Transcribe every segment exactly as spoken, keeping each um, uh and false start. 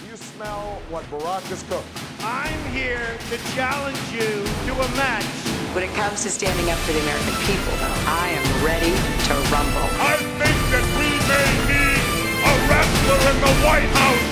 you smell what Barack has cooked? I'm here to challenge you to a match. When it comes to standing up for the American people, though, I am ready to rumble. I think that we may need a wrestler in the White House.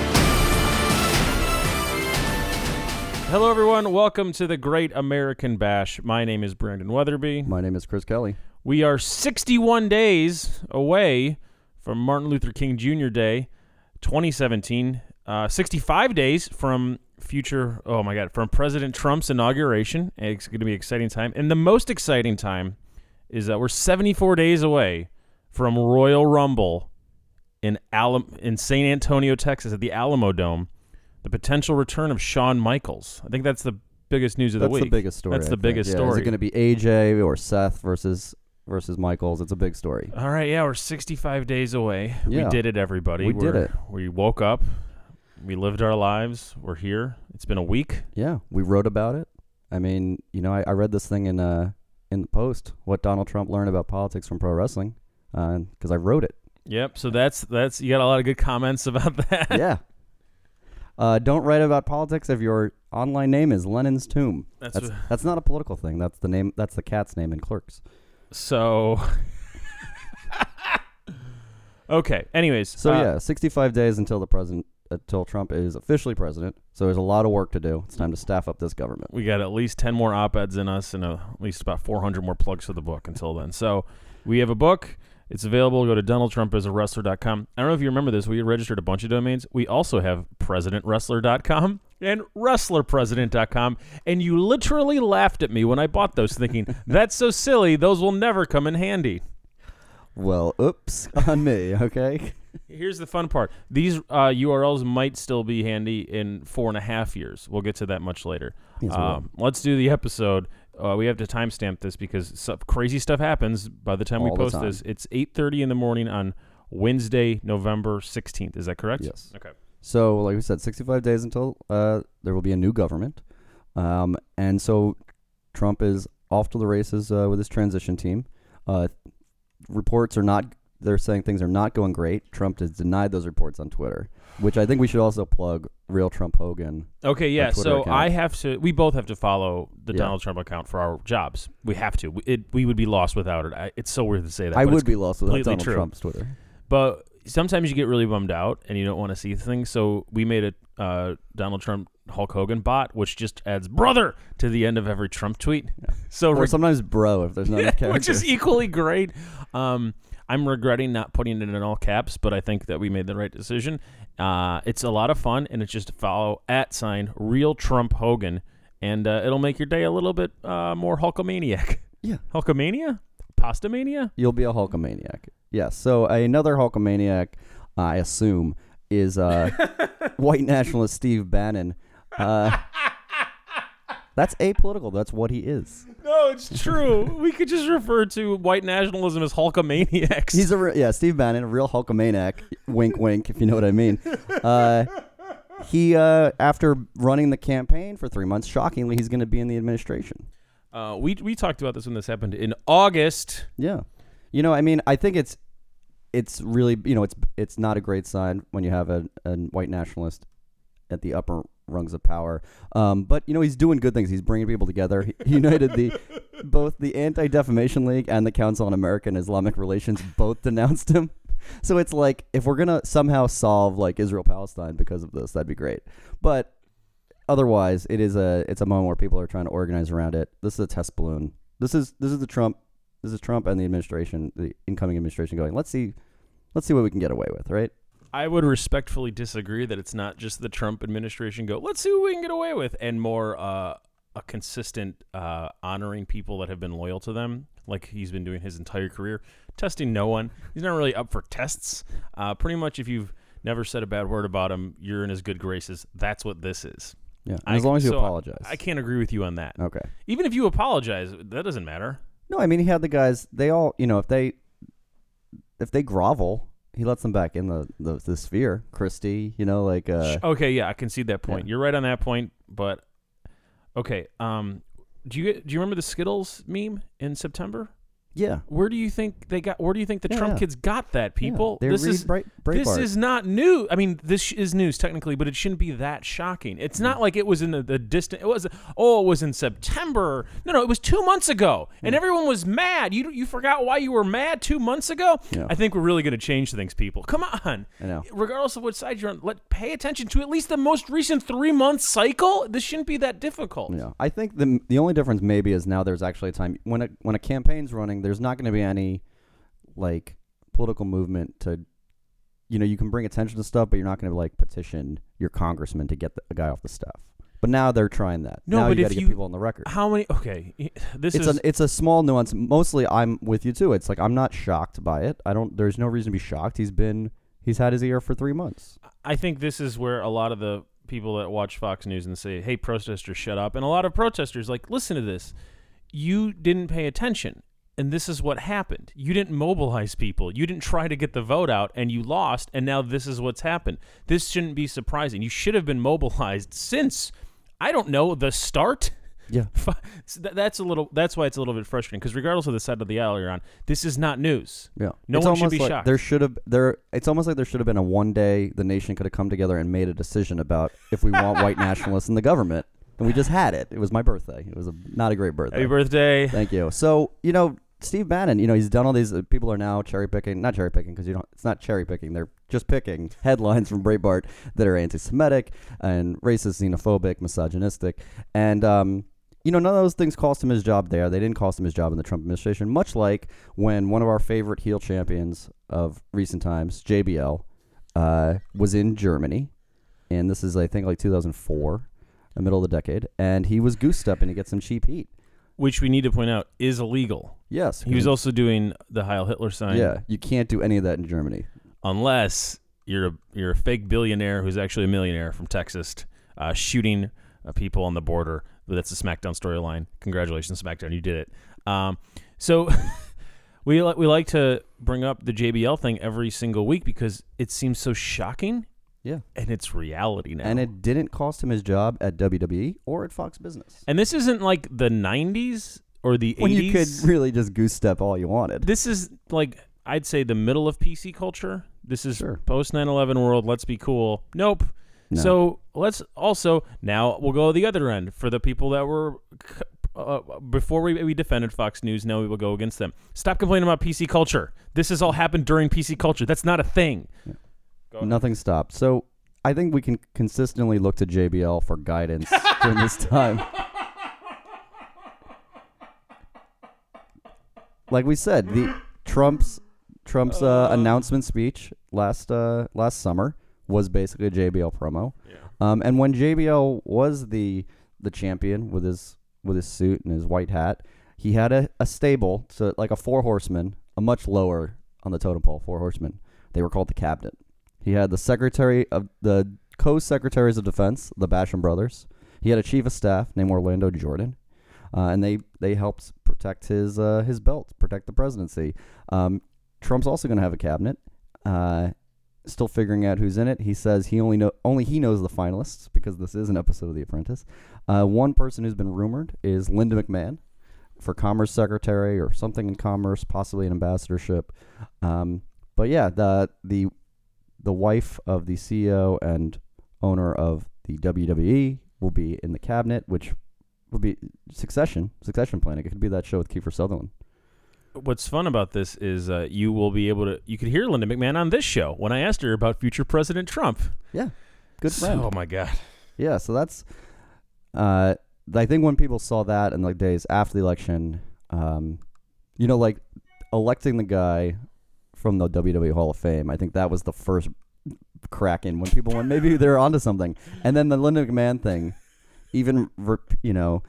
Hello, everyone. Welcome to the Great American Bash. My name is Brandon Weatherby. My name is Chris Kelly. We are sixty-one days away from Martin Luther King Junior Day, twenty seventeen. Uh, sixty-five days from future, oh my God, from President Trump's inauguration. It's going to be an exciting time. And the most exciting time is that we're seventy-four days away from Royal Rumble in Alam- in San Antonio, Texas, at the Alamo Dome. The potential return of Shawn Michaels. I think that's the biggest news of the That's week. the biggest story. That's I the think. biggest yeah, story. Is it going to be A J or Seth versus versus Michaels? It's a big story. All right, yeah, we're sixty-five days away. Yeah. We did it, everybody. We We're, did it. We woke up. We lived our lives. We're here. It's been a week. Yeah, we wrote about it. I mean, you know, I, I read this thing in uh in the Post, what Donald Trump learned about politics from pro wrestling, because uh, I wrote it. Yep. So that's that's you got a lot of good comments about that. Yeah. Uh, don't write about politics if your online name is Lenin's Tomb. That's That's what- that's not a political thing. That's the name. That's the cat's name in Clerks. So. Okay. Anyways. So uh, yeah, sixty-five days until the president, until Trump is officially president. So there's a lot of work to do. It's time to staff up this government. We got at least ten more op-eds in us and uh, at least about four hundred more plugs for the book until then. So we have a book. It's available. Go to donald trump is a wrestler dot com. I don't know if you remember this. We had registered a bunch of domains. We also have president wrestler dot com and wrestler president dot com. And you literally laughed at me when I bought those thinking, that's so silly. Those will never come in handy. Well, oops on me, okay? Here's the fun part. These uh, U R Ls might still be handy in four and a half years. We'll get to that much later. Yes, we will. um, let's do the episode. Uh, we have to timestamp this because some crazy stuff happens by the time we All the post time. this. It's eight thirty in the morning on Wednesday, November sixteenth. Is that correct? Yes. Okay. So, like we said, sixty-five days until uh, there will be a new government. Um, and so Trump is off to the races uh, with his transition team. Uh, reports are not, they're saying things are not going great. Trump has denied those reports on Twitter, which I think we should also plug Real Trump Hogan. Okay, yeah. Twitter So account. I have to, we both have to follow the Yeah. Donald Trump account for our jobs. We have to. We- It, we would be lost without it. I, it's so weird to say that. I but would it's be lost without completely Donald true. Trump's Twitter. But sometimes you get really bummed out and you don't want to see things. So we made a uh, Donald Trump Hulk Hogan bot, which just adds brother to the end of every Trump tweet. So Or reg- sometimes bro, if there's not enough characters. which is equally great. Um, I'm regretting not putting it in all caps, but I think that we made the right decision. Uh, it's a lot of fun, and it's just follow at sign Real Trump Hogan, and uh, it'll make your day a little bit uh, more Hulkamaniac. Yeah. Hulkamania? Pasta Mania? You'll be a Hulkamaniac. Yes. So another Hulkamaniac, I assume, is uh, white nationalist Steve Bannon. Uh, that's apolitical. That's what he is. No, it's true. We could just refer to white nationalism as Hulkamaniacs. He's a re- yeah, Steve Bannon, a real Hulkamaniac. Wink, wink, if you know what I mean. Uh, he uh, after running the campaign for three months, shockingly, he's going to be in the administration. Uh, we we talked about this when this happened in August. Yeah, you know, I mean, I think it's it's really, you know, it's it's not a great sign when you have a, a white nationalist at the upper rungs of power. Um, but you know, he's doing good things. He's bringing people together. He united the both the Anti-Defamation League and the Council on American Islamic Relations both denounced him. So it's like, if we're gonna somehow solve like Israel Palestine because of this, that'd be great. But otherwise, it is a it's a moment where people are trying to organize around it. This is a test balloon. This is this is the Trump this is Trump and the administration, the incoming administration, going, let's see let's see what we can get away with, right? I would respectfully disagree that it's not just the Trump administration go, let's see what we can get away with, and more uh, a consistent uh, honoring people that have been loyal to them, like he's been doing his entire career, testing no one. He's not really up for tests. Uh, pretty much if you've never said a bad word about him, you're in his good graces. That's what this is. Yeah, and I- as long as you so apologize. I can't agree with you on that. Okay. Even if you apologize, that doesn't matter. No, I mean, he had the guys, they all, you know, if they if they grovel, he lets them back in the, the, the sphere. Christie, you know, like... Uh, Okay, yeah, I can see that point. Yeah. You're right on that point, but okay. Um, do you do you remember the Skittles meme in September? Yeah. Where do you think they got? Where do you think the Yeah, Trump yeah. kids got that? People, They this read is Bright- this Breitbart. is not new. I mean, this sh- is news technically, but it shouldn't be that shocking. It's Mm. not like it was in the, the distant. It was oh, it was in September. No, no, it was two months ago, and everyone was mad. You you forgot why you were mad two months ago. Yeah. I think we're really going to change things, people. Come on. I know. Regardless of what side you're on, let pay attention to at least the most recent three month cycle. This shouldn't be that difficult. Yeah, I think the the only difference maybe is now there's actually a time when a when a campaign's running, there's not going to be any like political movement to, you know, you can bring attention to stuff, but you're not going to like petition your congressman to get the, a guy off the staff. But now they're trying that. No, now but you if got to you- get people on the record. How many? Okay, this It's is a it's a small nuance. Mostly, I'm with you too. It's like I'm not shocked by it. I don't. There's no reason to be shocked. He's been he's had his ear for three months. I think this is where a lot of the people that watch Fox News and say, "Hey, protesters, shut up," and a lot of protesters like, listen to this. You didn't pay attention, and this is what happened. You didn't mobilize people. You didn't try to get the vote out, and you lost, and now this is what's happened. This shouldn't be surprising. You should have been mobilized since, I don't know, the start. Yeah. So that- That's a little. That's why it's a little bit frustrating, because regardless of the side of the aisle you're on, this is not news. Yeah. No It's one should almost be like shocked. There should have there. It's almost like there should have been a one day the nation could have come together and made a decision about if we want white nationalists in the government, and we just had it. It was my birthday. It was a, not a great birthday. Happy birthday. Thank you. So you know, Steve Bannon, you know, he's done all these. Uh, people are now cherry picking, not cherry picking because you don't. It's not cherry picking. They're just picking headlines from Breitbart that are anti-Semitic and racist, xenophobic, misogynistic, and um. You know, none of those things cost him his job there. They didn't cost him his job in the Trump administration, much like when one of our favorite heel champions of recent times, J B L, uh, was in Germany. And this is, I think, like two thousand four, the middle of the decade. And he was goose-stepping to get some cheap heat. Which we need to point out is illegal. Yes. He was also doing the Heil Hitler sign. Yeah, you can't do any of that in Germany. Unless you're a, you're a fake billionaire who's actually a millionaire from Texas, uh, shooting uh, people on the border. That's a SmackDown storyline. Congratulations, SmackDown, you did it. Um, so we li- we like to bring up the J B L thing every single week because it seems so shocking. Yeah. And it's reality now. And it didn't cost him his job at W W E or at Fox Business. And this isn't like the nineties or the When eighties. you could really just goose-step all you wanted. This is like, I'd say, the middle of P C culture. This is Sure. post nine eleven world. Let's be cool. Nope. No. So let's also, now we'll go the other end for the people that were, uh, before we, we defended Fox News, now we will go against them. Stop complaining about P C culture. This has all happened during P C culture. That's not a thing. Yeah. Nothing stopped. So I think we can consistently look to J B L for guidance during this time. Like we said, the Trump's Trump's uh, announcement speech last uh, last summer was basically a J B L promo. Yeah. Um, and when J B L was the the champion with his with his suit and his white hat, he had a, a stable, so like a four horsemen, a much lower on the totem pole, four horsemen. They were called the cabinet. He had the secretary of the co-secretaries of defense, the Basham brothers. He had a chief of staff named Orlando Jordan, uh, and they they helped protect his uh, his belt, protect the presidency. Um, Trump's also going to have a cabinet. Uh, Still figuring out who's in it. He says he only know only he knows the finalists because this is an episode of The Apprentice. Uh, one person who's been rumored is Linda McMahon for Commerce Secretary or something in Commerce, possibly an ambassadorship. Um, but yeah, the the the wife of the C E O and owner of the W W E will be in the cabinet, which will be succession succession planning. It could be that show with Kiefer Sutherland. What's fun about this is uh, you will be able to, you could hear Linda McMahon on this show when I asked her about future President Trump. Yeah, good So- friend. Oh my God. Yeah, so that's. Uh, I think when people saw that in like days after the election, um, you know, like electing the guy from the W W E Hall of Fame, I think that was the first crack in when people went, maybe they're onto something. And then the Linda McMahon thing, even rep- you know,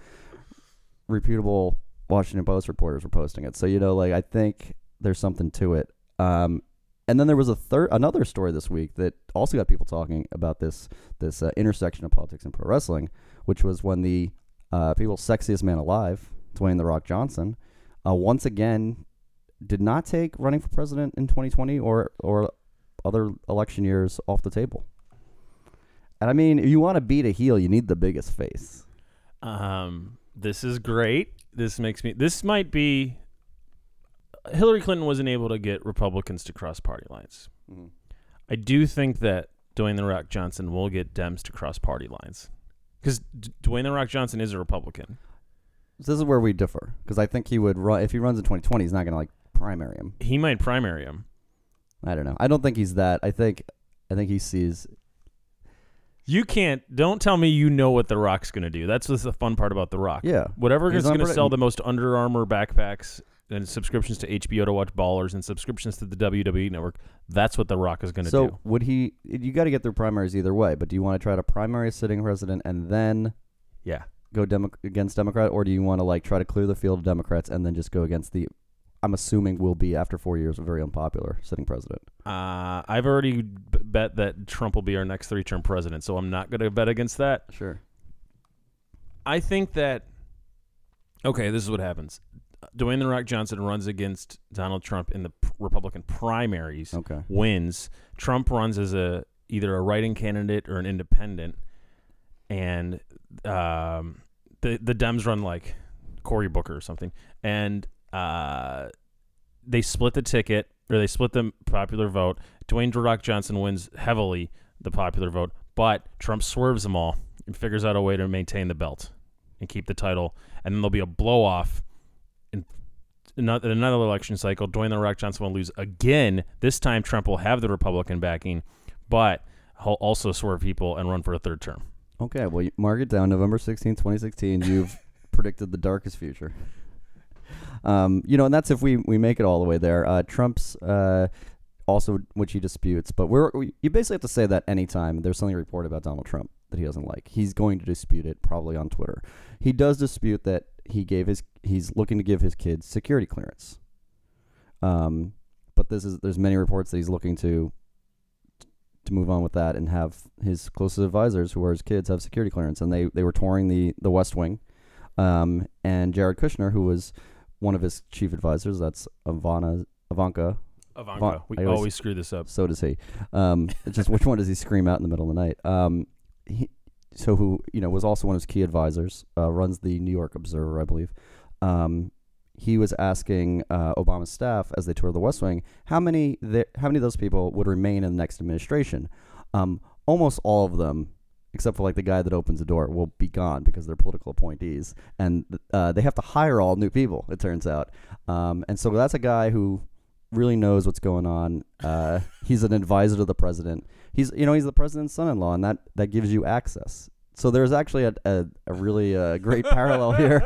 reputable Washington Post reporters were posting it. So you know, like I think there's something to it. Um, and then there was a third, another story this week that also got people talking about this this uh, intersection of politics and pro wrestling, which was when the uh, people's sexiest man alive, Dwayne The Rock Johnson, uh, once again did not take running for president in twenty twenty or or other election years off the table. And I mean, if you want to beat a heel, you need the biggest face. Um, this is great. This makes me, this might be Hillary Clinton wasn't able to get Republicans to cross party lines. Mm-hmm. I do think that Dwayne The Rock Johnson will get Dems to cross party lines. Because D- Dwayne The Rock Johnson is a Republican. So this is where we differ. Because I think he would run, if he runs in twenty twenty, he's not going to like primary him. He might primary him. I don't know. I don't think he's that. I think, I think he sees. You can't. Don't tell me you know what The Rock's going to do. That's what's the fun part about The Rock. Yeah. Whatever He's is going to unpredict- sell the most Under Armour backpacks and subscriptions to H B O to watch Ballers and subscriptions to the W W E Network, that's what The Rock is going to so do. So would he? You got to get through primaries either way. But do you want to try to primary a sitting president and then Yeah. go Demo- against Democrat, or do you want to like try to clear the field of Democrats and then just go against the? I'm assuming will be after four years a very unpopular sitting president. Uh, I've already b- bet that Trump will be our next three-term president, so I'm not going to bet against that. Sure. I think that, okay, this is what happens. Dwayne The Rock Johnson runs against Donald Trump in the p- Republican primaries, Okay. wins. Trump runs as a either a write-in candidate or an independent, and um, the the Dems run like Cory Booker or something, and uh, they split the ticket, or they split the popular vote. Dwayne The Rock Johnson wins heavily the popular vote, but Trump swerves them all and figures out a way to maintain the belt and keep the title, and then there'll be a blow-off in another, another election cycle. Dwayne The Rock Johnson will lose again. This time Trump will have the Republican backing, but he'll also swerve people and run for a third term. Okay. Well, you mark it down. November sixteenth, twenty sixteen. You've predicted the darkest future. Um, you know, and that's if we, we make it all the way there. Uh, Trump's uh, also, which he disputes, but we're we, you basically have to say that anytime there's something reported about Donald Trump that he doesn't like, he's going to dispute it, probably on Twitter. He does dispute that he gave his he's looking to give his kids security clearance. Um, but this is there's many reports that he's looking to to move on with that and have his closest advisors, who are his kids, have security clearance, and they they were touring the the West Wing, um, and Jared Kushner, who was one of his chief advisors, that's Ivana, Ivanka. Ivanka. Ivan- we I always, always- screw this up. So does he. Um, it's just which one does he scream out in the middle of the night? Um, he, so who you know was also one of his key advisors, uh, runs the New York Observer, I believe. Um, he was asking uh, Obama's staff as they toured the West Wing how many th- how many of those people would remain in the next administration. Um, almost all of them, except for like the guy that opens the door, will be gone because they're political appointees, and uh, they have to hire all new people, it turns out. Um, and so that's a guy who really knows what's going on. Uh, he's an advisor to the president. He's you know he's the president's son-in-law, and that, that gives you access. So there's actually a a, a really uh, great parallel here.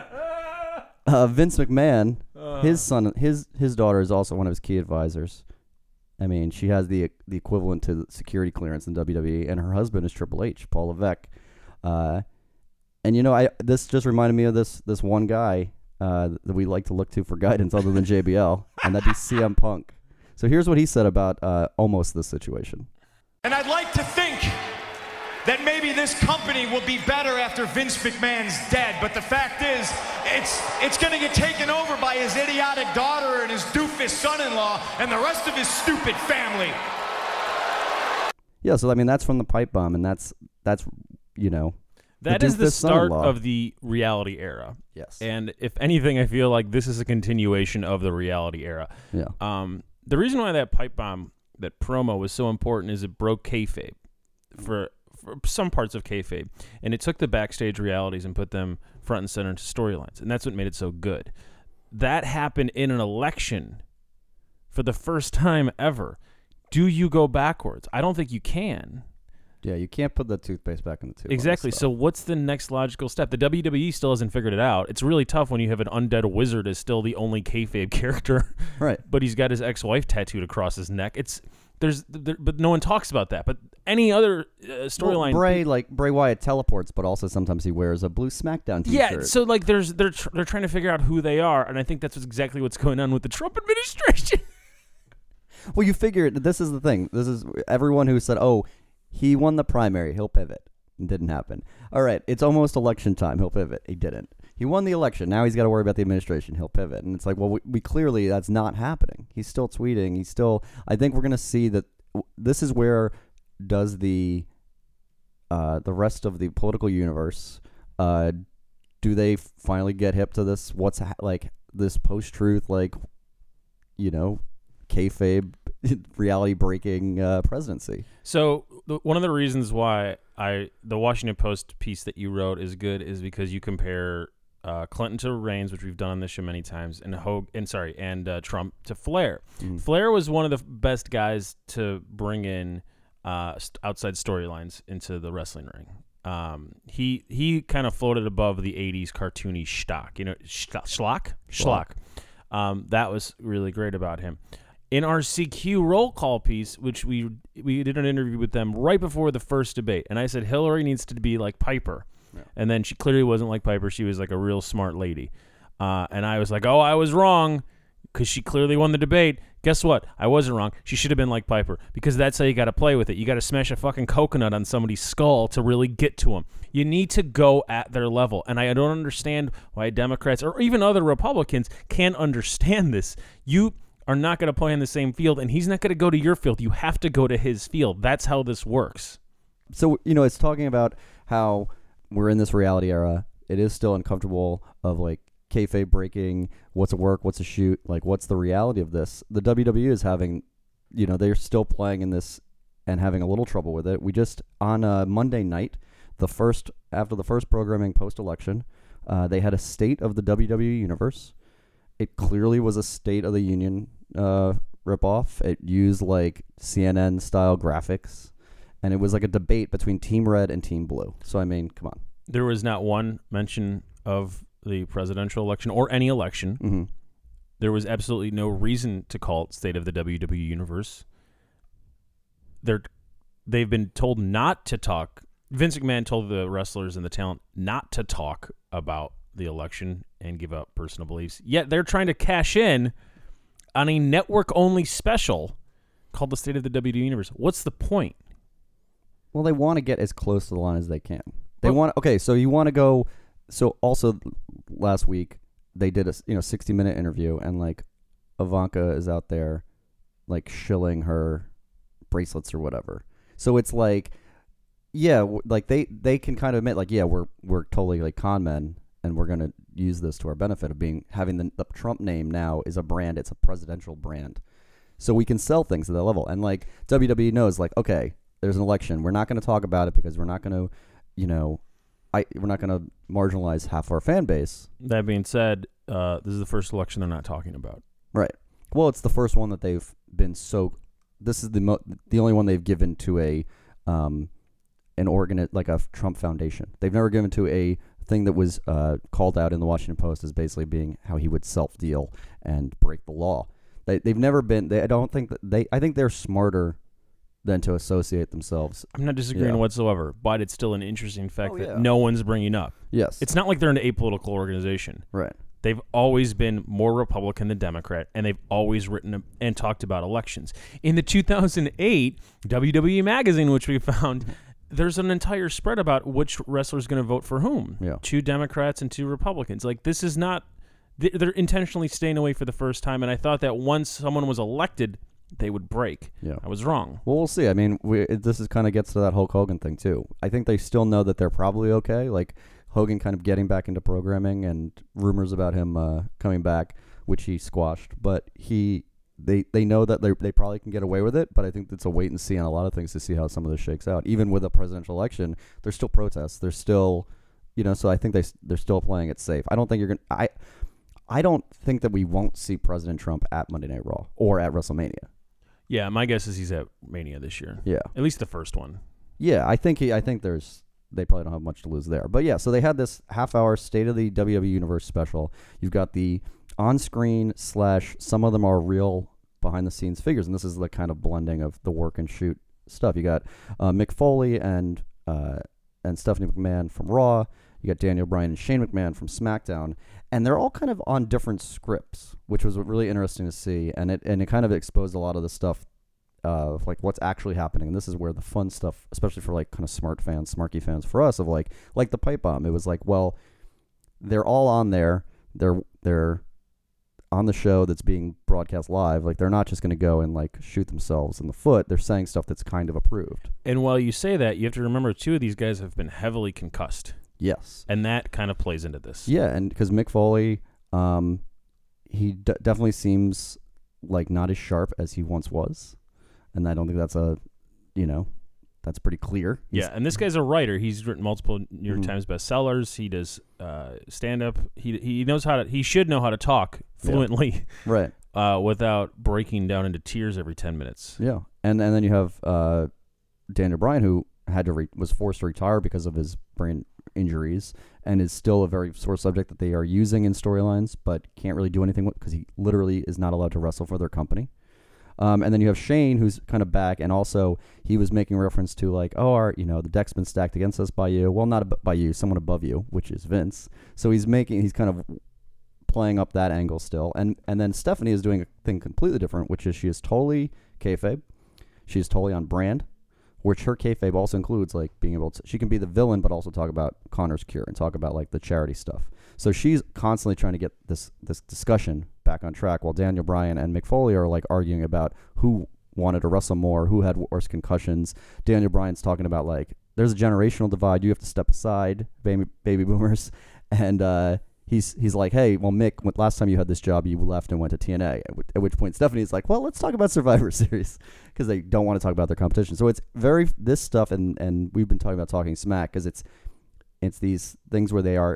Uh, Vince McMahon, Uh. his son, his his daughter is also one of his key advisors. I mean, she has the the equivalent to security clearance in W W E, and her husband is Triple H, Paul Levesque. Uh, and you know, I this just reminded me of this this one guy uh, that we like to look to for guidance, other than J B L, and that'd be C M Punk. So here's what he said about uh, almost this situation. And I'd like to think that maybe this company will be better after Vince McMahon's dead, but the fact is, it's it's going to get taken over by his idiotic daughter and his doofus son-in-law and the rest of his stupid family. Yeah, so I mean that's from the pipe bomb, and that's that's you know That the is the doofus start son-in-law. of the reality era. Yes. And if anything, I feel like this is a continuation of the reality era. Yeah. Um, the reason why that pipe bomb, that promo, was so important is it broke kayfabe for, for some parts of kayfabe, and it took the backstage realities and put them front and center into storylines, and that's what made it so good. That happened in an election for the first time ever. Do you go backwards? I don't think you can. Yeah, you can't put the toothpaste back in the tube. on this Exactly. stuff. So what's the next logical step? The W W E still hasn't figured it out. It's really tough when you have an undead wizard as still the only kayfabe character, Right. but he's got his ex-wife tattooed across his neck. It's there's there, but no one talks about that. But any other uh, storyline, Well, Bray, like Bray Wyatt teleports, but also sometimes he wears a blue SmackDown T-shirt. yeah. So like there's they're tr- they're trying to figure out who they are, and I think that's what's exactly what's going on with the Trump administration. Well, you figure this is the thing. This is everyone who said, "Oh, he won the primary, he'll pivot." It didn't happen. All right, it's almost election time. He'll pivot. He didn't. He won the election. Now he's got to worry about the administration. He'll pivot. And it's like, well, we, we clearly that's not happening. He's still tweeting. He's still. I think we're going to see that. This is where does the uh, the rest of the political universe uh, do they finally get hip to this? What's ha- like this post-truth like you know, kayfabe reality breaking uh, presidency. So the, one of the reasons why I the Washington Post piece that you wrote is good is because you compare uh, Clinton to Reigns, which we've done on this show many times, and Hogue and sorry, and uh, Trump to Flair. Mm. Flair was one of the best guys to bring in uh, st- outside storylines into the wrestling ring. Um, he he kind of floated above the eighties cartoony schlock, you know, schlock, schlock, schlock. Um, that was really great about him. In our C Q roll call piece, which we we did an interview with them right before the first debate, and I said Hillary needs to be like Piper, yeah. And then she clearly wasn't like Piper. She was like a real smart lady, uh, and I was like, oh, I was wrong, because she clearly won the debate. Guess what? I wasn't wrong. She should have been like Piper, because that's how you got to play with it. You got to smash a fucking coconut on somebody's skull to really get to them. You need to go at their level, and I don't understand why Democrats or even other Republicans can't understand this. You are not going to play in the same field, and he's not going to go to your field. You have to go to his field. That's how this works. So, you know, it's talking about how we're in this reality era. It is still uncomfortable of, like, kayfabe breaking, what's a work, what's a shoot, like, what's the reality of this? The W W E is having, you know, they're still playing in this and having a little trouble with it. We just, on a Monday night, the first, after the first programming post-election, uh, they had a State of the W W E Universe. It clearly was a State of the Union uh, ripoff. It used like C N N style graphics, and it was like a debate between Team Red and Team Blue. So I mean, come on. There was not one mention of the presidential election or any election. Mm-hmm. There was absolutely no reason to call it State of the W W E Universe. They're they've been told not to talk. Vince McMahon told the wrestlers and the talent not to talk about the election and give up personal beliefs. Yet they're trying to cash in on a network-only special called the State of the W W E Universe. What's the point? Well, they want to get as close to the line as they can. They Well- want okay, so you want to go. So also last week they did a you know sixty minute interview, and like Ivanka is out there like shilling her bracelets or whatever. So it's like, yeah, w- like they they can kind of admit like, yeah, we're we're totally like con men, and we're gonna use this to our benefit of being having the, the Trump name now is a brand. It's a presidential brand, so we can sell things at that level. And like W W E knows, like, okay, there's an election. We're not going to talk about it because we're not going to, you know, I we're not going to marginalize half our fan base. That being said, uh, this is the first election they're not talking about. Right. Well, it's the first one that they've been so. This is the mo- the only one they've given to a, um, an organ like a Trump Foundation. They've never given to a thing that was uh, called out in the Washington Post as basically being how he would self-deal and break the law. They they've never been. They I don't think that they. I think they're smarter than to associate themselves. I'm not disagreeing Yeah. whatsoever, but it's still an interesting fact Oh, that yeah. no one's bringing up. Yes. It's not like they're an apolitical organization. right. They've always been more Republican than Democrat, and they've always written and talked about elections. In the two thousand eight W W E Magazine, which we found, there's an entire spread about which wrestler's going to vote for whom. Yeah. Two Democrats and two Republicans. Like, this is not... They're intentionally staying away for the first time, and I thought that once someone was elected, they would break. Yeah. I was wrong. Well, we'll see. I mean, we, it, this is kind of gets to that Hulk Hogan thing too. I think they still know that they're probably okay. Like Hogan kind of getting back into programming, and rumors about him uh, coming back, which he squashed. But he, they, they know that they they probably can get away with it. But I think it's a wait and see on a lot of things to see how some of this shakes out. Even with a presidential election, there's still protests. There's still, you know. So I think they they're still playing it safe. I don't think you're gonna. I, I don't think that we won't see President Trump at Monday Night Raw or at WrestleMania. Yeah, my guess is he's at Mania this year. Yeah. At least the first one. Yeah, I think he. I think there's. They probably don't have much to lose there. But yeah, so they had this half-hour State of the W W E Universe special. You've got the on-screen slash some of them are real behind-the-scenes figures, and this is the kind of blending of the work and shoot stuff. You got uh, Mick Foley and uh, and Stephanie McMahon from Raw. You got Daniel Bryan and Shane McMahon from SmackDown, and they're all kind of on different scripts, which was really interesting to see. And it and it kind of exposed a lot of the stuff. Uh, of like what's actually happening, and this is where the fun stuff, especially for like kind of smart fans, smarky fans, for us, of like like the pipe bomb. It was like, well, they're all on there, they're they're on the show that's being broadcast live. Like they're not just going to go and like shoot themselves in the foot. They're saying stuff that's kind of approved. And while you say that, you have to remember two of these guys have been heavily concussed, Yes. and that kind of plays into this. Yeah, and because Mick Foley, um, he d- definitely seems like not as sharp as he once was, and I don't think that's a, you know, that's pretty clear. He's, yeah, and this guy's a writer. He's written multiple New York Mhm. Times bestsellers. He does uh, stand up. He he knows how to. He should know how to talk fluently, right. uh, without breaking down into tears every ten minutes. Yeah, and and then you have uh, Daniel Bryan, who had to re- was forced to retire because of his brain injuries, and is still a very sore subject that they are using in storylines, but can't really do anything with because he literally is not allowed to wrestle for their company. Um, and then you have Shane, who's kind of back, and also he was making reference to like, oh, our, you know, the deck's been stacked against us by you. Well, not ab- by you, someone above you, which is Vince. So he's making, he's kind of playing up that angle still. And and then Stephanie is doing a thing completely different, which is she is totally kayfabe. She is totally on brand, which her kayfabe also includes like being able to, she can be the villain, but also talk about Connor's cure and talk about like the charity stuff. So she's constantly trying to get this this discussion back on track, while Daniel Bryan and Mick Foley are like arguing about who wanted to wrestle more, who had worse concussions. Daniel Bryan's talking about like there's a generational divide. You have to step aside, baby baby boomers, and uh, he's he's like, hey, well, Mick, when, last time you had this job, you left and went to T N A. At, w- at which point Stephanie's like, well, let's talk about Survivor Series because they don't want to talk about their competition. So it's very this stuff, and and we've been talking about Talking Smack because it's it's these things where they are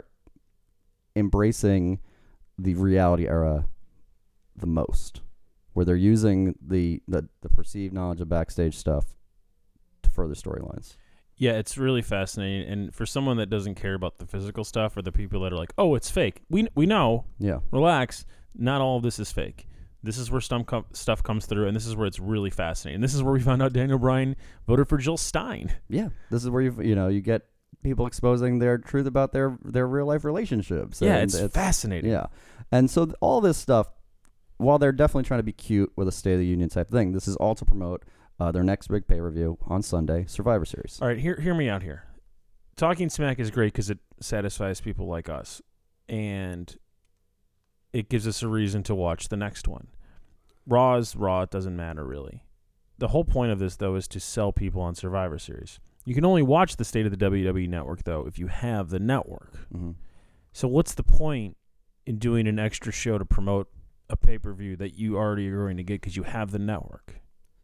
embracing the reality era the most, where they're using the, the, the perceived knowledge of backstage stuff to further storylines. Yeah, it's really fascinating. And for someone that doesn't care about the physical stuff, or the people that are like, oh, it's fake, we we know, Yeah. relax, not all of this is fake. This is where some com- stuff comes through, and this is where it's really fascinating. This is where we found out Daniel Bryan voted for Jill Stein. Yeah. This is where you you know you get people exposing their truth about their their real life relationships. Yeah, And it's, fascinating. Yeah. And so th- all this stuff, while they're definitely trying to be cute with a State of the Union type thing, this is all to promote uh, their next big pay-per-view on Sunday, Survivor Series. All right, hear hear me out here. Talking Smack is great because it satisfies people like us, and it gives us a reason to watch the next one. Raw is Raw. It doesn't matter, really. The whole point of this, though, is to sell people on Survivor Series. You can only watch the State of the W W E Network, though, if you have the network. Mm-hmm. So what's the point in doing an extra show to promote a pay-per-view that you already are going to get because you have the network?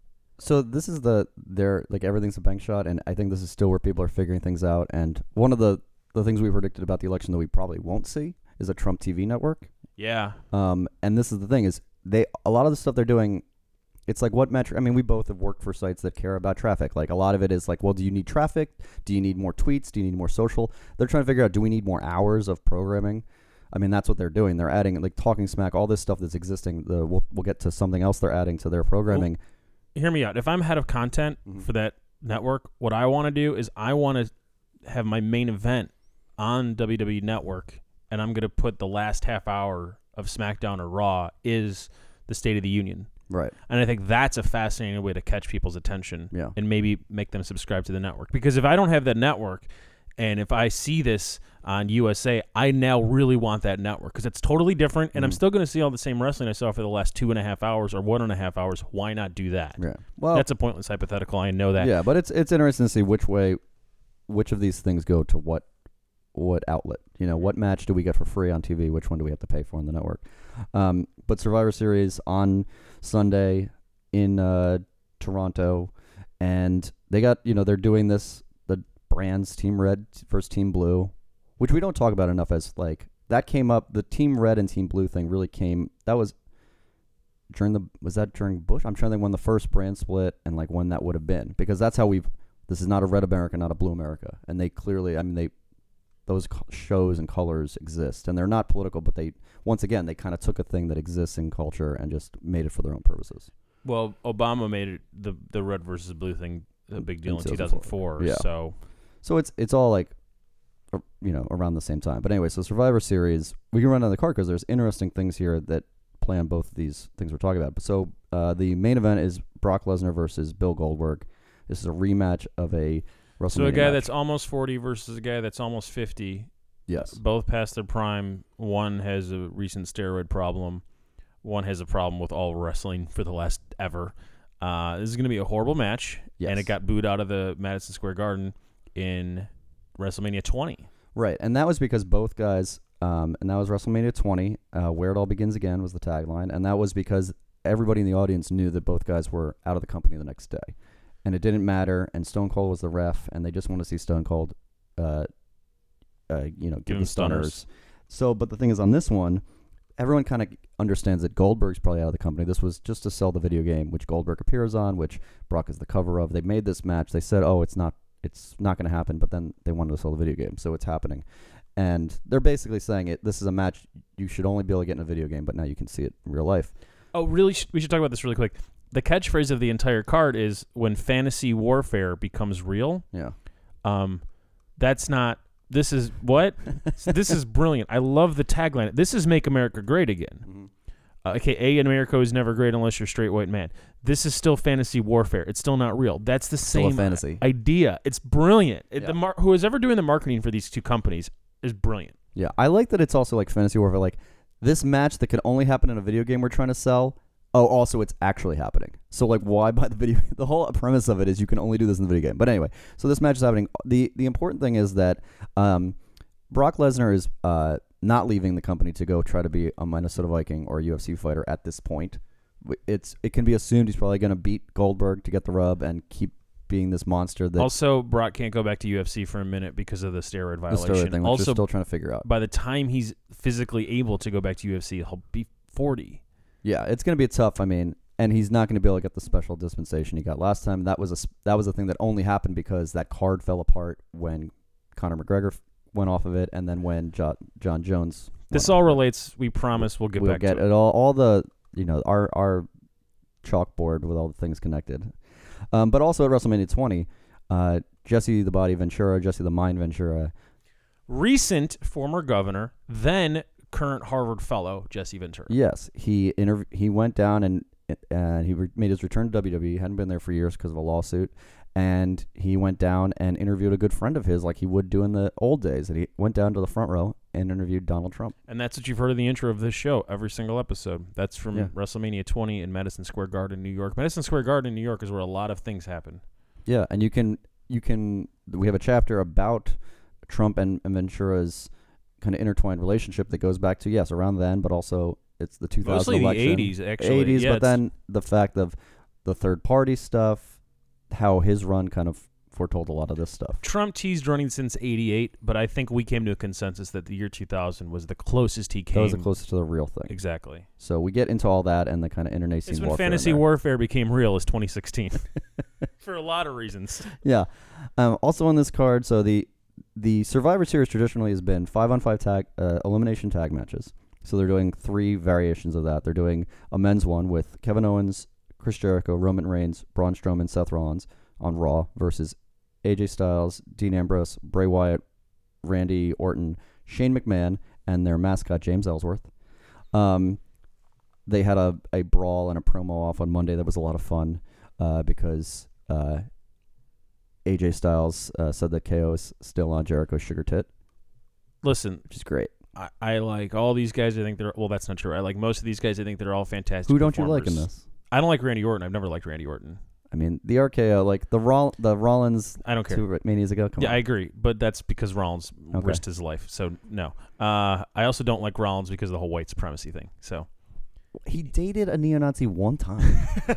So this is the they're like everything's a bank shot, and I think this is still where people are figuring things out. And one of the the things we predicted about the election that we probably won't see is a Trump T V network. Yeah. Um, and this is the thing is they a lot of the stuff they're doing. It's like what metric? I mean, we both have worked for sites that care about traffic. Like a lot of it is like, well, do you need traffic? Do you need more tweets? Do you need more social? They're trying to figure out, do we need more hours of programming? I mean, that's what they're doing. They're adding like Talking Smack, all this stuff that's existing. The we'll we'll get to something else they're adding to their programming. Well, hear me out. If I'm head of content Mhm. for that network, what I want to do is I want to have my main event on W W E Network, and I'm going to put the last half hour of SmackDown or Raw is the State of the Union. Right. And I think that's a fascinating way to catch people's attention Yeah. and maybe make them subscribe to the network. Because if I don't have that network, and if I see this on U S A, I now really want that network because it's totally different, and I'm Mhm. still going to see all the same wrestling I saw for the last two and a half hours or one and a half hours. Why not do that? Yeah. Well, That's a pointless hypothetical. I know that. yeah, but it's it's interesting to see which way, which of these things go to what what outlet. You know, what match do we get for free on T V? Which one do we have to pay for on the network? Um, but Survivor Series on Sunday in uh, Toronto, and they got you know they're doing this the brands Team Red versus Team Blue, which we don't talk about enough as like that came up. The Team Red and Team Blue thing really came. That was during the was that during Bush? I'm trying to think when the first brand split and like when that would have been, because that's how we've. This is not a Red America, not a Blue America, and they clearly. I mean they. Those co- shows and colors exist, and they're not political, but they once again they kind of took a thing that exists in culture and just made it for their own purposes. Well, Obama made it the the red versus blue thing a big deal in, In two thousand four. Yeah. So So it's it's all like, uh, you know, around the same time. But anyway, so Survivor Series, we can run on the card because there's interesting things here that play on both of these things we're talking about. But so uh, the main event is Brock Lesnar versus Bill Goldberg. This is a rematch of a WrestleMania So a guy match. that's almost forty versus a guy that's almost fifty. Yes. Both past their prime. One has a recent steroid problem. One has a problem with all wrestling for the last ever. Uh, this is going to be a horrible match, Yes. and it got booed out of the Madison Square Garden in WrestleMania twenty. Right, and that was because both guys, um, and that was WrestleMania twenty, uh, where it all begins again was the tagline, and that was because everybody in the audience knew that both guys were out of the company the next day, and it didn't matter. And Stone Cold was the ref, and they just want to see Stone Cold, uh, uh, you know, give, Give him the stunners. stunners. So, but the thing is, on this one, everyone kind of understands that Goldberg's probably out of the company. This was just to sell the video game, which Goldberg appears on, which Brock is the cover of. They made this match. They said, "Oh, it's not, it's not going to happen," but then they wanted to sell the video game, so it's happening. And they're basically saying it. This is a match you should only be able to get in a video game, but now you can see it in real life. Oh, really? Sh- we should talk about this really quick. The catchphrase of the entire card is "When fantasy warfare becomes real." Yeah. Um, that's not. This is what. This is brilliant. I love the tagline. This is "Make America Great Again." Mm-hmm. Uh, okay, A, America is never great unless you're a straight white man. This is still fantasy warfare. It's still not real. That's the Still a same fantasy. idea. It's brilliant. It, Yeah. the mar- who is ever doing the marketing for these two companies is brilliant. Yeah, I like that it's also like fantasy warfare. Like this match that could only happen in a video game we're trying to sell. Oh, also it's actually happening. So like, why buy the video? The whole premise of it is you can only do this in the video game. But anyway, so this match is happening. the The important thing is that um, Brock Lesnar is uh, not leaving the company to go try to be a Minnesota Viking or a U F C fighter at this point. It's it can be assumed he's probably going to beat Goldberg to get the rub and keep being this monster. That Also, Brock can't go back to U F C for a minute because of the steroid the violation. story thing, which also, we're still trying to figure out. by the time he's physically able to go back to U F C, he'll be forty. Yeah, it's going to be tough. I mean, and he's not going to be able to get the special dispensation he got last time. That was a that was a thing that only happened because that card fell apart when Conor McGregor went off of it, and then when jo- John Jones. This went all off of it. relates. We promise we'll get We'll back get to it. it all. All the you know our our chalkboard with all the things connected. Um, but also at WrestleMania twenty, uh, Jesse the Body Ventura, Jesse the Mind Ventura. Recent former governor, then current Harvard fellow, Jesse Ventura. Yes, he interv- he went down and and he re- made his return to W W E. He hadn't been there for years because of a lawsuit, and he went down and interviewed a good friend of his, like he would do in the old days. And he went down to the front row and interviewed Donald Trump. And that's what you've heard in the intro of this show, every single episode. That's from Yeah. WrestleMania twenty in Madison Square Garden, New York. Madison Square Garden, New York is where a lot of things happen. Yeah, and you can you can we have a chapter about Trump and, and Ventura's kind of intertwined relationship that goes back to yes around then, but also it's the two thousand Mostly the election. eighties, actually. eighties, Yeah, but it's- then the fact of the third party stuff, how his run kind of foretold a lot of this stuff. Trump teased running since eighty-eight, but I think we came to a consensus that the year two thousand was the closest he came. That was the closest to the real thing. Exactly. So we get into all that and the kind of internecine It's when warfare in fantasy there. warfare became real is twenty sixteen. For a lot of reasons. Yeah. Um, also on this card, so the the Survivor Series traditionally has been five on five tag uh, elimination tag matches. So they're doing three variations of that. They're doing a men's one with Kevin Owens, Chris Jericho, Roman Reigns, Braun Strowman, Seth Rollins on Raw versus A J Styles, Dean Ambrose, Bray Wyatt, Randy Orton, Shane McMahon, and their mascot James Ellsworth. Um, they had a, a brawl and a promo off on Monday that was a lot of fun uh, because uh, A J Styles uh, said that K O is still on Jericho's sugar tit, Listen, which is great. I, I like all these guys. I think they're well. That's not true. I like most of these guys. I think they're all fantastic. Who don't you like in performers. this? I don't like Randy Orton. I've never liked Randy Orton. I mean, the R K O, like the Roll- the Rollins I don't care. two Manias ago. Come Yeah, on. I agree, but that's because Rollins Okay. risked his life. So no. Uh, I also don't like Rollins because of the whole white supremacy thing. So He dated a neo-Nazi one time.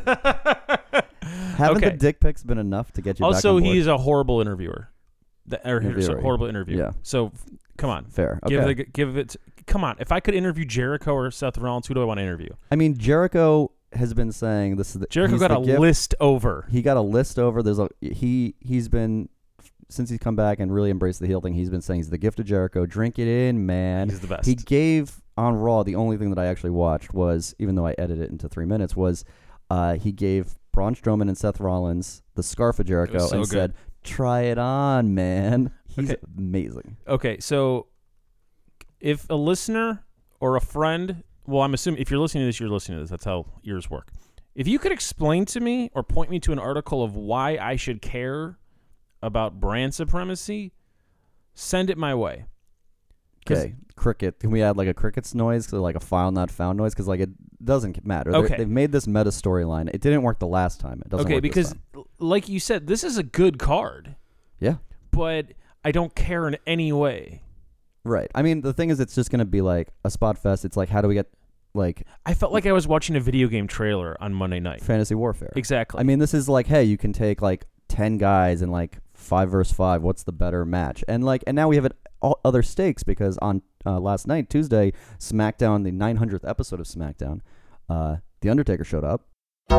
Haven't Okay. the dick pics been enough to get you back also on board? he's a horrible interviewer. The, or he's a Interviewer. horrible interview. Yeah. So f- come on, Fair. Okay. give it. Give it. Come on. If I could interview Jericho or Seth Rollins, who do I want to interview? I mean, Jericho has been saying this is the, Jericho he's got the a gift. list over. He got a list over. There's a he. He's been since he's come back and really embraced the heel thing. He's been saying he's the gift of Jericho. Drink it in, man. He's the best. He gave on Raw. The only thing that I actually watched was, even though I edited it into three minutes, was uh, he gave Braun Strowman and Seth Rollins the scarf of Jericho so and good. said, "Try it on, man." He's Okay. amazing. Okay, so if a listener or a friend, well, I'm assuming if you're listening to this, you're listening to this. That's how ears work. If you could explain to me or point me to an article of why I should care about brand supremacy, send it my way. 'Cause- Okay, cricket. Can we add like a cricket's noise, so like a file not found noise? Because like it doesn't matter. They're- Okay. they've made this meta storyline. It didn't work the last time. It doesn't Okay, work this because time. like you said, this is a good card, Yeah. but I don't care in any way. Right. I mean, the thing is, it's just going to be like a spot fest. It's like, how do we get like I felt like I was watching a video game trailer on Monday night. fantasy warfare. Exactly. I mean, this is like, hey, you can take like ten guys and like five versus five. What's the better match? And like, and now we have it all other stakes because on uh, last night, Tuesday, SmackDown, the nine hundredth episode of SmackDown, uh, The Undertaker showed up.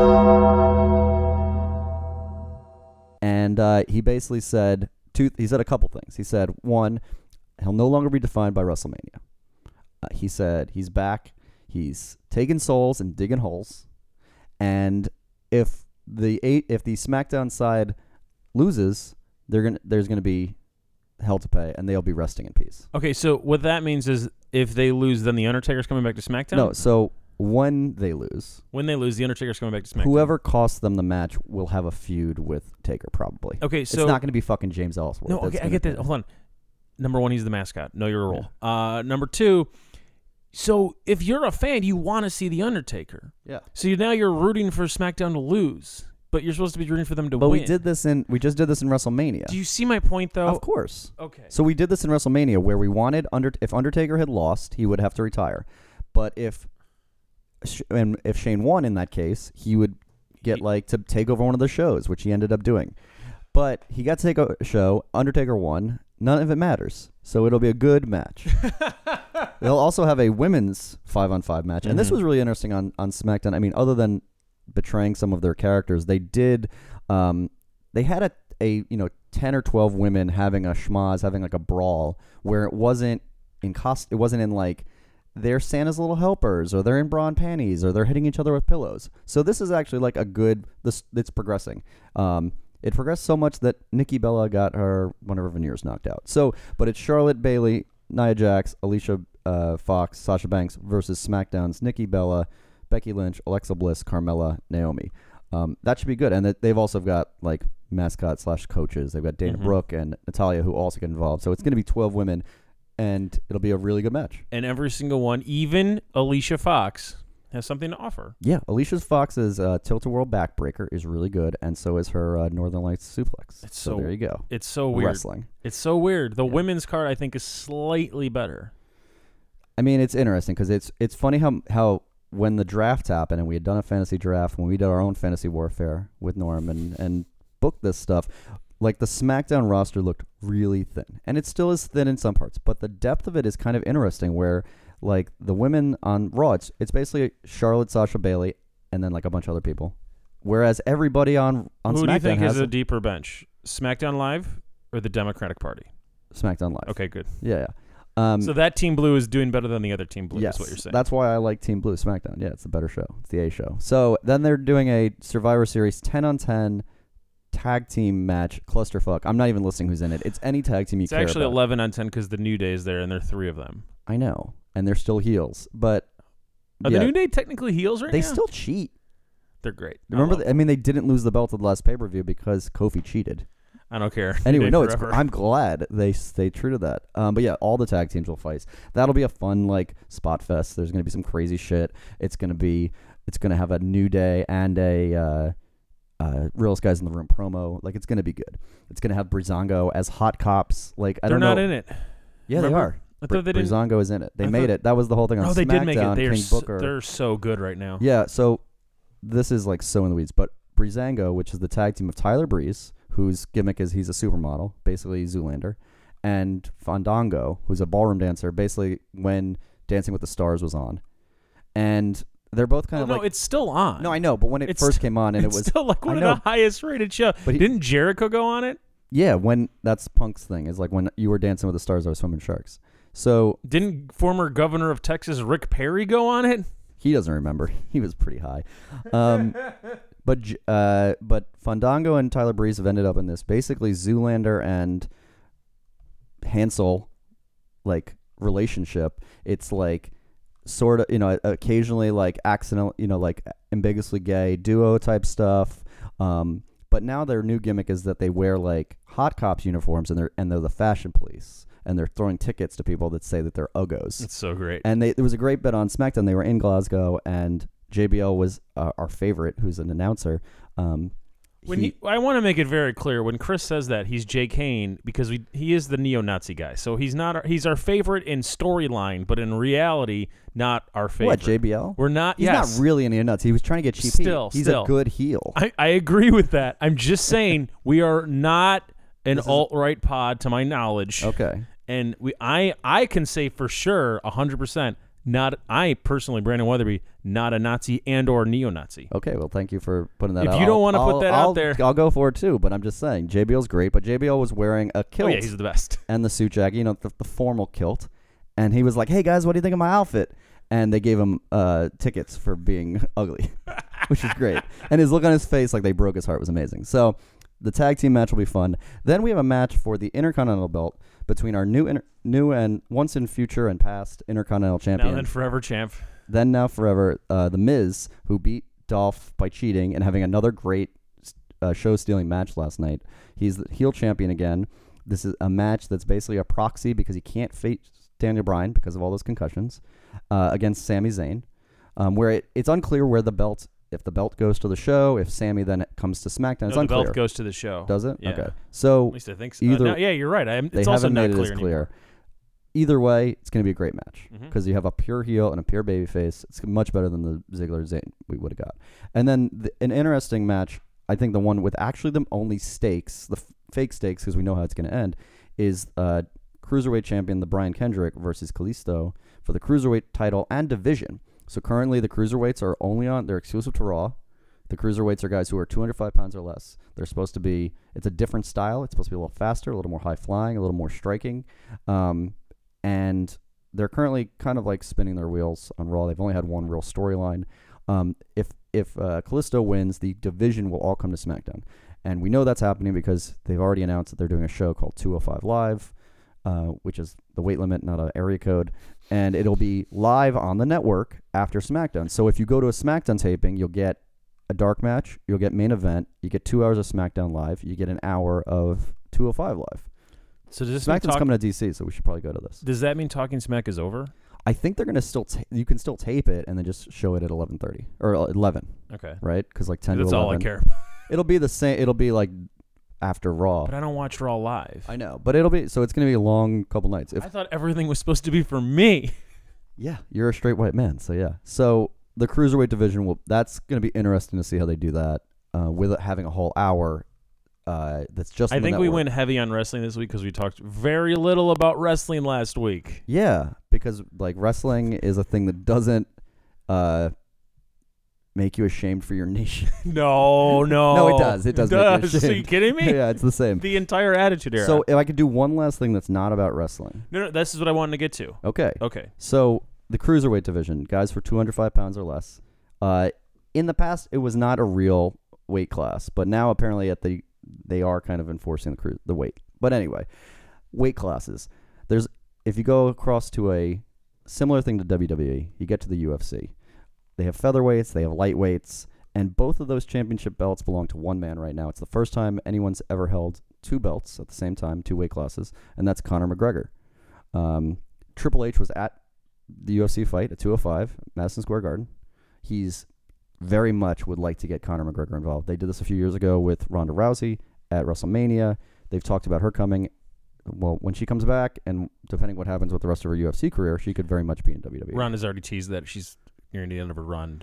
And uh, he basically said two. He said a couple things. He said, one, he'll no longer be defined by WrestleMania. Uh, he said he's back. He's taking souls and digging holes. And if the eight, if the SmackDown side loses, they're gonna there's gonna be hell to pay, and they'll be resting in peace. Okay, so what that means is if they lose, then the Undertaker's coming back to SmackDown. No, so when they lose, when they lose, the Undertaker's coming back to SmackDown. whoever costs them the match will have a feud with Taker, probably. Okay, so it's not going to be fucking James Ellsworth. No, okay, I get that. Hold on. Number one, he's the mascot. Know your role. Yeah. Uh, number two, so if you're a fan, you want to see the Undertaker. Yeah. So you, now you're rooting for SmackDown to lose, but you're supposed to be rooting for them to but win. we did this in we just did this in WrestleMania. Do you see my point, though? Of course. Okay. So we did this in WrestleMania where we wanted under if Undertaker had lost, he would have to retire, but if and if Shane won in that case, he would get like to take over one of the shows, which he ended up doing. But he got to take a show. Undertaker won. None of it matters. So it'll be a good match. They'll also have a women's five on five match, and mm-hmm. this was really interesting on on SmackDown. I mean, other than betraying some of their characters, they did. Um, they had a a you know ten or twelve women having a schmaz, having like a brawl, where it wasn't in cost. It wasn't in like they're Santa's little helpers, or they're in bra and panties, or they're hitting each other with pillows. So this is actually like a good. This it's progressing. Um, it progressed so much that Nikki Bella got her one of her veneers knocked out. So, but it's Charlotte, Bayley, Nia Jax, Alicia uh, Fox, Sasha Banks versus SmackDown's Nikki Bella, Becky Lynch, Alexa Bliss, Carmella, Naomi. Um, that should be good. And they've also got like mascot slash coaches. They've got Dana mm-hmm. Brooke and Natalya who also get involved. So it's going to be twelve women. And it'll be a really good match. And every single one, even Alicia Fox, has something to offer. Yeah, Alicia Fox's uh, Tilt-A-Whirl backbreaker is really good, and so is her uh, Northern Lights suplex. It's so, so there you go. It's so weird. Wrestling. It's so weird. The yeah. women's card, I think, is slightly better. I mean, it's interesting because it's it's funny how how when the draft happened and we had done a fantasy draft, when we did our own fantasy warfare with Norm and, and booked this stuff, like the SmackDown roster looked really thin, and it still is thin in some parts, but the depth of it is kind of interesting where like the women on Raw, it's, it's basically Charlotte, Sasha, Bayley, and then like a bunch of other people, whereas everybody on, on Who SmackDown do you think has is a a, deeper bench, SmackDown Live or the Democratic Party? SmackDown Live. Okay, good. Yeah, yeah. Um, so that Team Blue is doing better than the other Team Blue, yes, is what you're saying. That's why I like Team Blue SmackDown. Yeah, it's a better show. It's the A show. So then they're doing a Survivor Series ten on ten tag team match clusterfuck. I'm not even listing who's in it. It's any tag team you it's care about. It's actually eleven on ten because the New Day is there, and there are three of them. I know, and they're still heels. But are yeah, the New Day technically heels right they now? They still cheat. They're great. Remember, I, the, I mean, they didn't lose the belt at the last pay-per-view because Kofi cheated. I don't care. Anyway, no, it's, I'm glad they stay true to that. Um, but yeah, all the tag teams will fight. That'll be a fun like spot fest. There's gonna be some crazy shit. It's gonna be, it's gonna have a New Day and a uh, uh, Realest Guys in the Room promo. Like it's gonna be good. It's gonna have Breezango as hot cops. Like I They're don't know. not in it. Yeah, Remember? they are. I thought they didn't. Breezango is in it. They I made thought, it. That was the whole thing on oh, SmackDown. they did make it. They're King so, Booker. they're so good right now. Yeah. So this is like so in the weeds, but Breezango, which is the tag team of Tyler Breeze, whose gimmick is he's a supermodel, basically Zoolander, and Fandango, who's a ballroom dancer, basically when Dancing with the Stars was on. And they're both kind oh, of no, like... No, it's still on. No, I know, but when it it's first st- came on and it was... It's still like one I of know, the highest rated shows. But he, Didn't Jericho go on it? Yeah, when... That's Punk's thing, is like when you were Dancing with the Stars, I was swimming sharks. So... Didn't former governor of Texas Rick Perry go on it? He doesn't remember. He was pretty high. Um... But uh, but Fandango and Tyler Breeze have ended up in this basically Zoolander and Hansel like relationship. It's like sort of, you know, occasionally like accidental, you know, like ambiguously gay duo type stuff. Um, but now their new gimmick is that they wear like hot cops uniforms and they're and they're the fashion police and they're throwing tickets to people that say that they're uggos. It's so great. And they, there was a great bit on SmackDown. They were in Glasgow and J B L was uh, our favorite, who's an announcer. Um, When he, he, I want to make it very clear, when Chris says that, he's Jay Kane because we, he is the neo-Nazi guy. So he's not our, he's our favorite in storyline, but in reality, not our favorite. what, J B L? We're not. He's yes. not really any nuts. He was trying to get cheap Still, heat. He's still. a good heel. I, I agree with that. I'm just saying we are not an This is- alt-right pod, to my knowledge. Okay. And we, I, I can say for sure, one hundred percent, not. I personally, Brandon Weatherby, not a Nazi and or neo-Nazi. Okay, well, thank you for putting that If out. you don't I'll- wanna put I'll- that out I'll- there- I'll go for it too, but I'm just saying, J B L's great, but J B L was wearing a Oh kilt yeah, he's the best. and the suit jacket, you know, the, the formal kilt, and he was like, hey, guys, what do you think of my outfit? And they gave him uh, tickets for being ugly, which is great. And his look on his face, like they broke his heart, was amazing. So the tag team match will be fun. Then we have a match for the Intercontinental belt between our new inter- new and once in future and past Intercontinental champion. Now then, forever champ. Then now forever, uh, The Miz, who beat Dolph by cheating and having another great uh, show-stealing match last night. He's the heel champion again. This is a match that's basically a proxy because he can't face Daniel Bryan because of all those concussions uh, against Sami Zayn, um, where it, it's unclear where the belt, if the belt goes to the show, if Sami then comes to SmackDown. No, It's the unclear. belt goes to the show. Does it? Yeah. Okay. So At least I think so. either Uh, no, yeah, you're right. I'm, they it's also haven't not made it clear as anymore. clear. Either way, it's going to be a great match Mhm. because you have a pure heel and a pure babyface. It's much better than the Ziggler Zayn we would have got. And then the, an interesting match, I think the one with actually the only stakes, the f- fake stakes because we know how it's going to end, is uh, Cruiserweight champion, the Brian Kendrick versus Kalisto for the Cruiserweight title and division. So currently the Cruiserweights are only on, they're exclusive to Raw. The Cruiserweights are guys who are two hundred five pounds or less. They're supposed to be, it's a different style. It's supposed to be a little faster, a little more high flying, a little more striking. Um, and they're currently kind of like spinning their wheels on Raw. They've only had one real storyline. Um, if if uh, Kalisto wins, the division will all come to SmackDown. And we know that's happening because they've already announced that they're doing a show called two oh five Live, uh, which is the weight limit, not an area code. And it'll be live on the network after SmackDown. So if you go to a SmackDown taping, you'll get a dark match, you'll get main event, you get two hours of SmackDown Live, you get an hour of two oh five Live. So does this mean SmackDown's talk- coming to D C, so we should probably go to this. Does that mean Talking Smack is over? I think they're gonna still ta- you can still tape it and then just show it at eleven thirty or eleven, Okay. right? Because like ten That's to all eleven. I care. It'll be the same. It'll be like after Raw. But I don't watch Raw live. I know, but it'll be so it's gonna be a long couple nights. If I thought everything was supposed to be for me. yeah, you're a straight white man, so yeah. So the Cruiserweight division will that's gonna be interesting to see how they do that uh, with it having a whole hour. Uh, that's just. I on the think we network. went heavy on wrestling this week because we talked very little about wrestling last week. Yeah, because like wrestling is a thing that doesn't uh, make you ashamed for your nation. No, no. No, it does. It does make you does. Are you ashamed. kidding me? Yeah, it's the same. The entire Attitude Era. So if I could do one last thing that's not about wrestling. no, no, this is what I wanted to get to. Okay. Okay. So the Cruiserweight division, guys for two hundred five pounds or less. Uh, in the past, it was not a real weight class, but now apparently at the they are kind of enforcing the cru- the weight. But anyway, weight classes. There's if you go across to a similar thing to W W E, you get to the U F C. They have featherweights, they have lightweights, and both of those championship belts belong to one man right now. It's the first time anyone's ever held two belts at the same time, two weight classes, and that's Conor McGregor. Um, Triple H was at the U F C fight at two oh five, Madison Square Garden. He's very much would like to get Conor McGregor involved. They did this a few years ago with Ronda Rousey at WrestleMania. They've talked about her coming. Well, when she comes back, and depending what happens with the rest of her U F C career, she could very much be in W W E. Ronda's already teased that she's nearing the end of her run,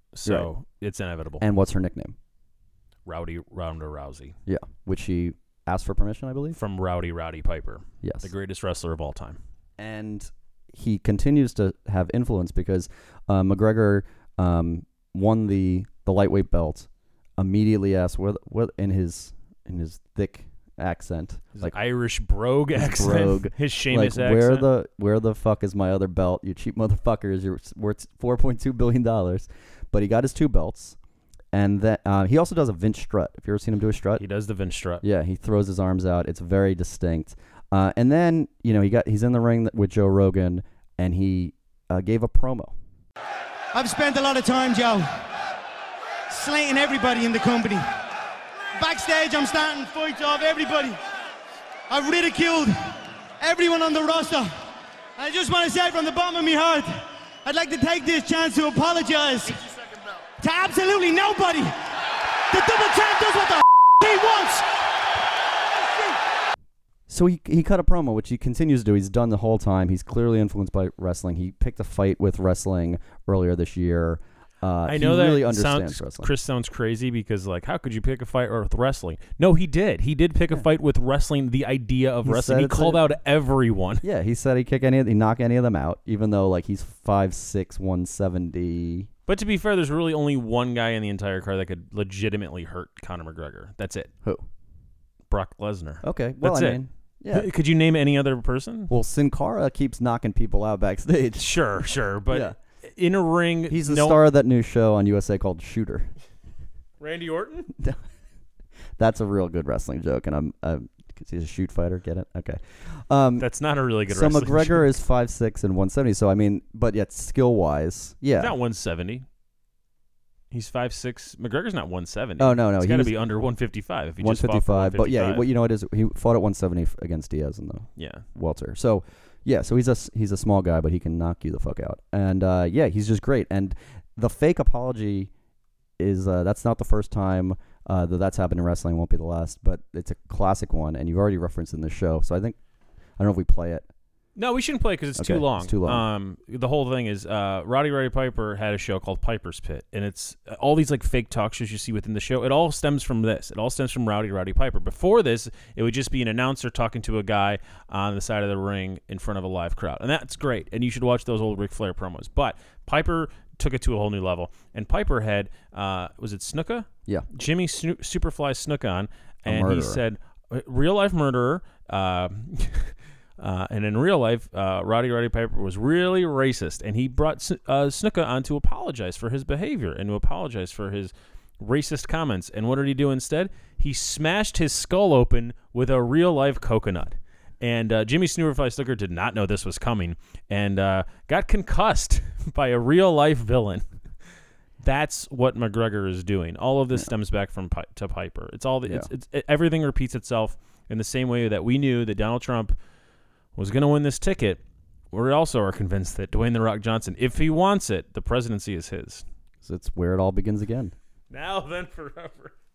so it's inevitable. And what's her nickname? Rowdy Ronda Rousey. Yeah, which she asked for permission, I believe. From Rowdy Rowdy Piper. Yes. The greatest wrestler of all time. And he continues to have influence because uh, McGregor um, won the, the lightweight belt. Immediately asked what what in his in his thick accent, His like Irish brogue his accent. brogue, His Seamus like accent. where the where the fuck is my other belt? You cheap motherfuckers! You're worth four point two billion dollars. But he got his two belts, and that uh, he also does a Vince strut. Have you ever seen him do a strut? He does the Vince strut. Yeah, he throws his arms out. It's very distinct. Uh, and then you know he got he's in the ring with Joe Rogan, and he uh, gave a promo. I've spent a lot of time, Joe, slating everybody in the company. Backstage, I'm starting fights off everybody. I've ridiculed everyone on the roster. I just want to say from the bottom of my heart, I'd like to take this chance to apologize to absolutely nobody. The double champ does what the wants. So he he cut a promo, which he continues to do. He's done the whole time. He's clearly influenced by wrestling. He picked a fight with wrestling earlier this year. Uh, I know he that really understands sounds, wrestling. Chris sounds crazy because, like, how could you pick a fight with wrestling? No, he did. He did pick a fight with wrestling, the idea of He wrestling. said He it's called a- out everyone. Yeah, he said he'd kick any, he'd knock any of them out, even though like he's five six, one seventy. But to be fair, there's really only one guy in the entire card that could legitimately hurt Conor McGregor. That's it. Who? Brock Lesnar. Okay, well, That's I it. mean, yeah. Could you name any other person? Well, Sin Cara keeps knocking people out backstage. Sure, sure. But Yeah. in a ring, He's the no- star of that new show on U S A called Shooter. Randy Orton? That's a real good wrestling joke, and I'm, I'm cause he's a shoot fighter. Get it? Okay. Um, That's not a really good so wrestling McGregor joke. is five six and one seventy. So I mean, but yet skill wise, yeah. He's not one seventy. He's five six. McGregor's not one seventy. Oh, no, no, He's he got to was be under one fifty-five if he one just fought fifty for five. But yeah, one fifty-five. what you know it is he fought at one seventy f- against Diaz in the Yeah. welter. So yeah, so he's a s- he's a small guy, but he can knock you the fuck out. And uh, yeah, he's just great. And the fake apology is uh, that's not the first time uh, that that's happened in wrestling. Won't be the last, but it's a classic one, and you've already referenced in the show. So I think I don't know if we play it. No, we shouldn't play because it's Okay, too long. it's too long. Um, the whole thing is uh, Roddy Roddy Piper had a show called Piper's Pit, and it's uh, all these like fake talk shows you see within the show. It all stems from this. It all stems from Rowdy Roddy Piper. Before this, it would just be an announcer talking to a guy on the side of the ring in front of a live crowd, and that's great. And you should watch those old Ric Flair promos. But Piper took it to a whole new level, and Piper had uh, was it Snuka? Yeah. Jimmy Snu- Superfly Snuka on, A and he murderer. said, "Real life murderer." Uh, Uh, and in real life, uh, Roddy Roddy Piper was really racist, and he brought uh, Snuka on to apologize for his behavior and to apologize for his racist comments. And what did he do instead? He smashed his skull open with a real-life coconut. And uh, Jimmy Superfly Snuka did not know this was coming and uh, got concussed by a real-life villain. That's what McGregor is doing. All of this Yeah. stems back from Pi- to Piper. It's all the, Yeah. it's, it's it, everything repeats itself in the same way that we knew that Donald Trump was going to win this ticket. We also are convinced that Dwayne The Rock Johnson, if he wants it, the presidency is his. So it's where it all begins again. Now then forever.